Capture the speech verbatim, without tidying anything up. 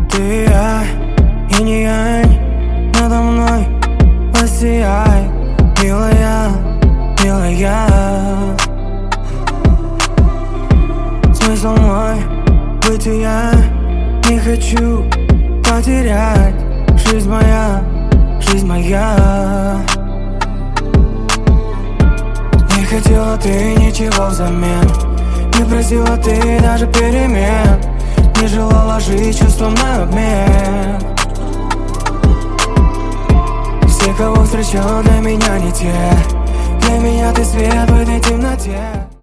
ты и я, инь-янь, надо мной воссияй, милая, милая. Смысл мой бытия не хочу потерять. Жизнь моя, жизнь моя. Не хотела ты ничего взамен, не просила ты даже перемен, не желала жить чувством на обмен. Все, кого встречал, для меня не те. Для меня ты свет в этой темноте.